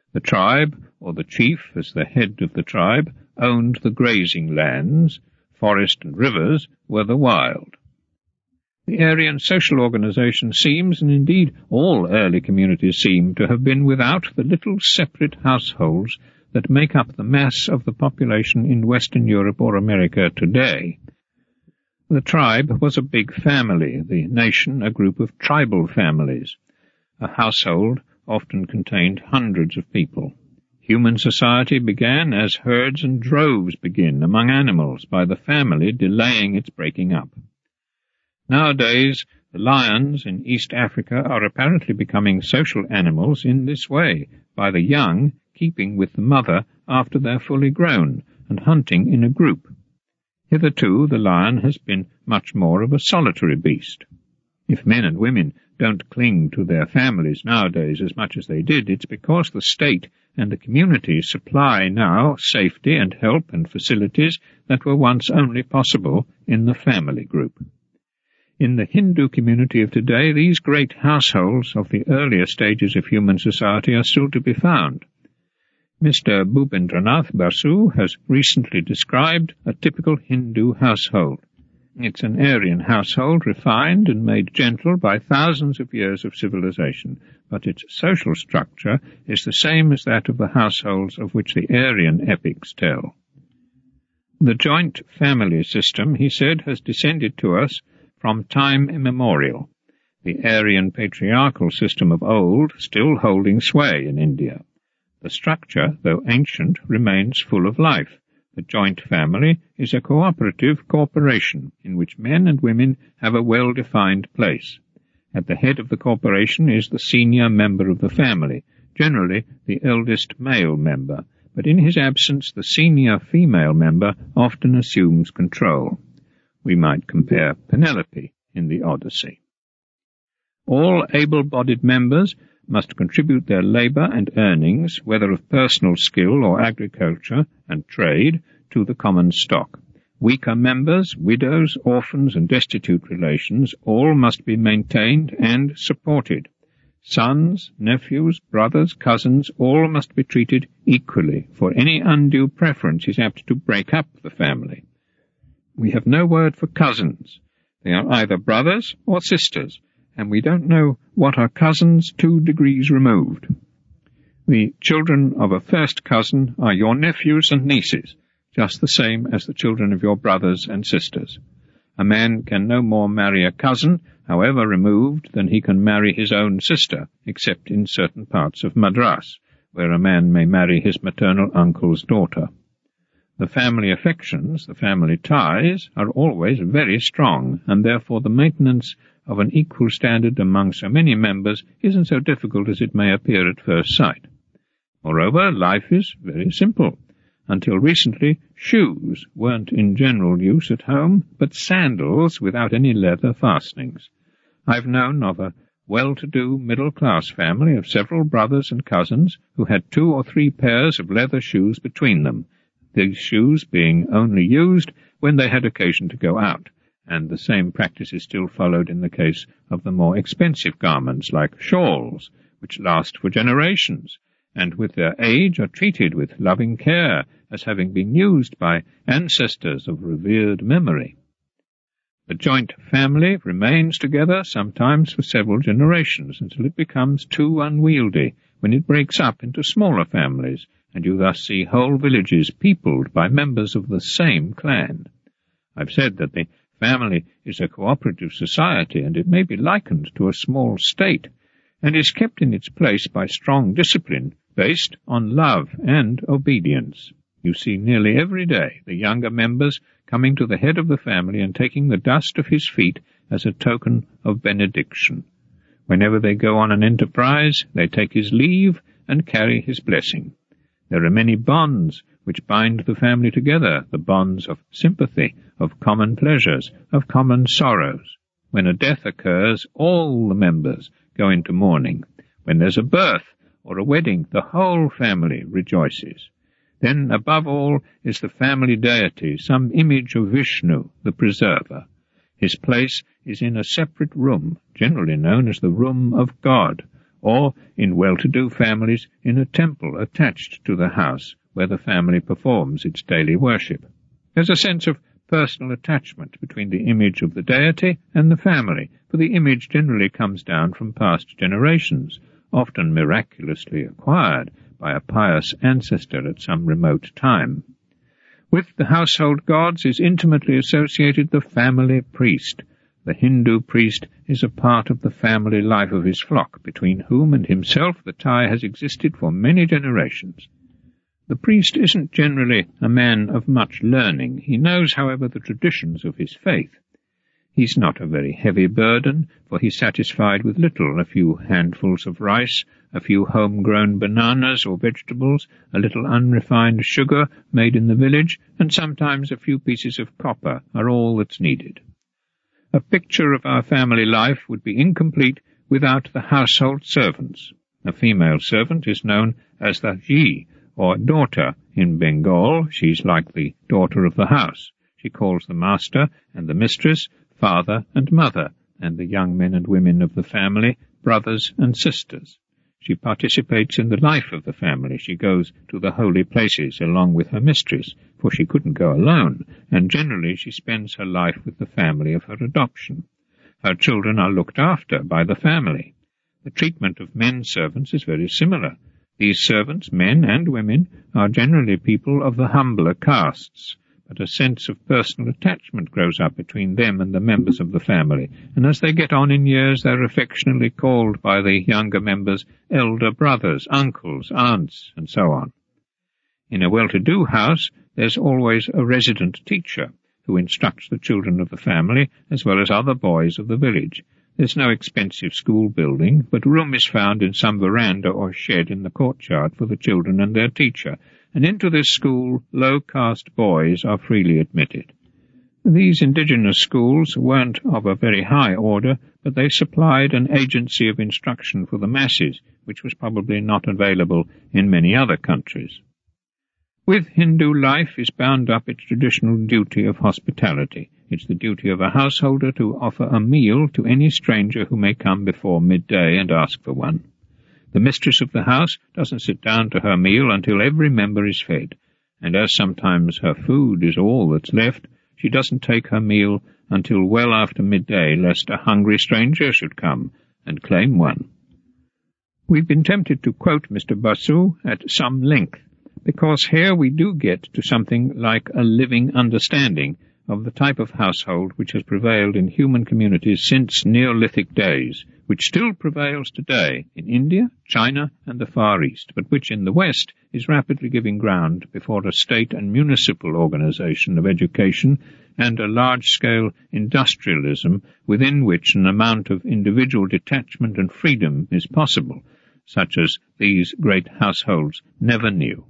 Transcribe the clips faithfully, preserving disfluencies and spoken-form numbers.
The tribe, or the chief as the head of the tribe, owned the grazing lands. Forest and rivers were the wild. The Aryan social organization seems, and indeed all early communities seem, to have been without the little separate households that make up the mass of the population in Western Europe or America today. The tribe was a big family, the nation a group of tribal families. A household often contained hundreds of people. Human society began as herds and droves begin among animals, by the family delaying its breaking up. Nowadays, the lions in East Africa are apparently becoming social animals in this way, by the young keeping with the mother after they're fully grown, and hunting in a group. Hitherto the lion has been much more of a solitary beast. If men and women don't cling to their families nowadays as much as they did, it's because the state and the community supply now safety and help and facilities that were once only possible in the family group. In the Hindu community of today, these great households of the earlier stages of human society are still to be found. Mister Bhupendranath Basu has recently described a typical Hindu household. It's an Aryan household, refined and made gentle by thousands of years of civilization, but its social structure is the same as that of the households of which the Aryan epics tell. The joint family system, he said, has descended to us from time immemorial, the Aryan patriarchal system of old still holding sway in India. The structure, though ancient, remains full of life. The joint family is a cooperative corporation in which men and women have a well-defined place. At the head of the corporation is the senior member of the family, generally the eldest male member, but in his absence the senior female member often assumes control. We might compare Penelope in the Odyssey. All able-bodied members must contribute their labour and earnings, whether of personal skill or agriculture and trade, to the common stock. Weaker members, widows, orphans, and destitute relations, all must be maintained and supported. Sons, nephews, brothers, cousins, all must be treated equally, for any undue preference is apt to break up the family. We have no word for cousins. They are either brothers or sisters, and we don't know what are cousins two degrees removed. The children of a first cousin are your nephews and nieces, just the same as the children of your brothers and sisters. A man can no more marry a cousin, however removed, than he can marry his own sister, except in certain parts of Madras, where a man may marry his maternal uncle's daughter. The family affections, the family ties, are always very strong, and therefore the maintenance of an equal standard among so many members isn't so difficult as it may appear at first sight. Moreover, life is very simple. Until recently, shoes weren't in general use at home, but sandals without any leather fastenings. I've known of a well-to-do middle-class family of several brothers and cousins who had two or three pairs of leather shoes between them, these shoes being only used when they had occasion to go out, and the same practice is still followed in the case of the more expensive garments like shawls, which last for generations, and with their age are treated with loving care as having been used by ancestors of revered memory. The joint family remains together sometimes for several generations until it becomes too unwieldy, when it breaks up into smaller families, and you thus see whole villages peopled by members of the same clan. I've said that the family is a cooperative society, and it may be likened to a small state, and is kept in its place by strong discipline based on love and obedience. You see nearly every day the younger members coming to the head of the family and taking the dust of his feet as a token of benediction. Whenever they go on an enterprise, they take his leave and carry his blessing. There are many bonds which bind the family together, the bonds of sympathy, of common pleasures, of common sorrows. When a death occurs, all the members go into mourning. When there's a birth or a wedding, the whole family rejoices. Then, above all, is the family deity, some image of Vishnu, the preserver. His place is in a separate room, generally known as the room of God, or, in well-to-do families, in a temple attached to the house where the family performs its daily worship. There's a sense of personal attachment between the image of the deity and the family, for the image generally comes down from past generations, often miraculously acquired by a pious ancestor at some remote time. With the household gods is intimately associated the family priest. The Hindu priest is a part of the family life of his flock, between whom and himself the tie has existed for many generations. The priest isn't generally a man of much learning. He knows, however, the traditions of his faith. He's not a very heavy burden, for he's satisfied with little, a few handfuls of rice, a few home-grown bananas or vegetables, a little unrefined sugar made in the village, and sometimes a few pieces of copper are all that's needed. A picture of our family life would be incomplete without the household servants. A female servant is known as the ji, or daughter. In Bengal, she's like the daughter of the house. She calls the master and the mistress father and mother, and the young men and women of the family brothers and sisters. She participates in the life of the family. She goes to the holy places along with her mistress, for she couldn't go alone, and generally she spends her life with the family of her adoption. Her children are looked after by the family. The treatment of men servants is very similar. These servants, men and women, are generally people of the humbler castes, but a sense of personal attachment grows up between them and the members of the family, and as they get on in years they are affectionately called by the younger members elder brothers, uncles, aunts, and so on. In a well-to-do house there's always a resident teacher, who instructs the children of the family as well as other boys of the village. There's no expensive school building, but room is found in some veranda or shed in the courtyard for the children and their teacher, and into this school low-caste boys are freely admitted. These indigenous schools weren't of a very high order, but they supplied an agency of instruction for the masses, which was probably not available in many other countries. With Hindu life is bound up its traditional duty of hospitality. It's the duty of a householder to offer a meal to any stranger who may come before midday and ask for one. The mistress of the house doesn't sit down to her meal until every member is fed, and as sometimes her food is all that's left, she doesn't take her meal until well after midday, lest a hungry stranger should come and claim one. We've been tempted to quote Mister Basu at some length, because here we do get to something like a living understanding of the type of household which has prevailed in human communities since Neolithic days, which still prevails today in India, China, and the Far East, but which in the West is rapidly giving ground before a state and municipal organization of education and a large-scale industrialism within which an amount of individual detachment and freedom is possible, such as these great households never knew.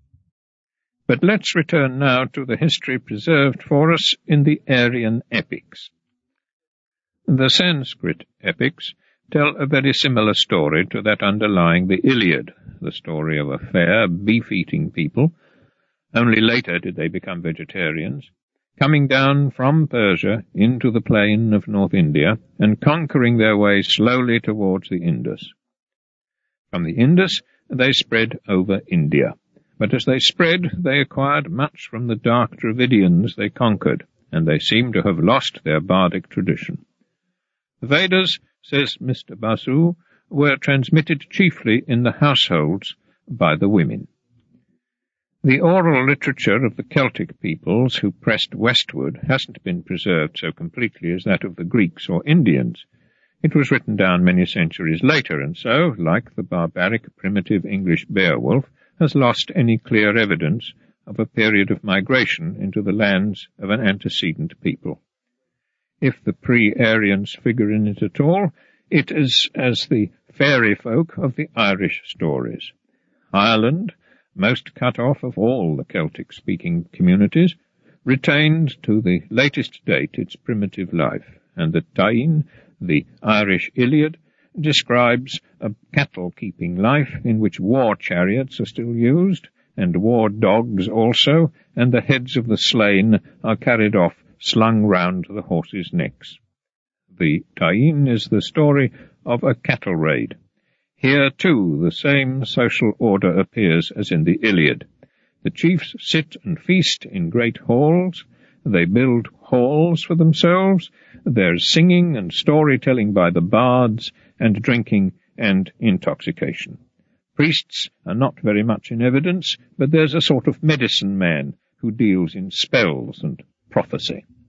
But let's return now to the history preserved for us in the Aryan epics. The Sanskrit epics tell a very similar story to that underlying the Iliad, the story of a fair, beef-eating people. Only later did they become vegetarians, coming down from Persia into the plain of North India and conquering their way slowly towards the Indus. From the Indus they spread over India. But as they spread, they acquired much from the dark Dravidians they conquered, and they seem to have lost their bardic tradition. The Vedas, says Mister Basu, were transmitted chiefly in the households by the women. The oral literature of the Celtic peoples who pressed westward hasn't been preserved so completely as that of the Greeks or Indians. It was written down many centuries later, and so, like the barbaric primitive English Beowulf, has lost any clear evidence of a period of migration into the lands of an antecedent people. If the pre-Aryans figure in it at all, it is as the fairy folk of the Irish stories. Ireland, most cut off of all the Celtic-speaking communities, retained to the latest date its primitive life, and the Táin, the Irish Iliad, describes a cattle-keeping life in which war chariots are still used, and war dogs also, and the heads of the slain are carried off, slung round the horses' necks. The Táin is the story of a cattle raid. Here, too, the same social order appears as in the Iliad. The chiefs sit and feast in great halls. They build halls for themselves. There's singing and storytelling by the bards, and drinking and intoxication. Priests are not very much in evidence, but there's a sort of medicine man who deals in spells and prophecy.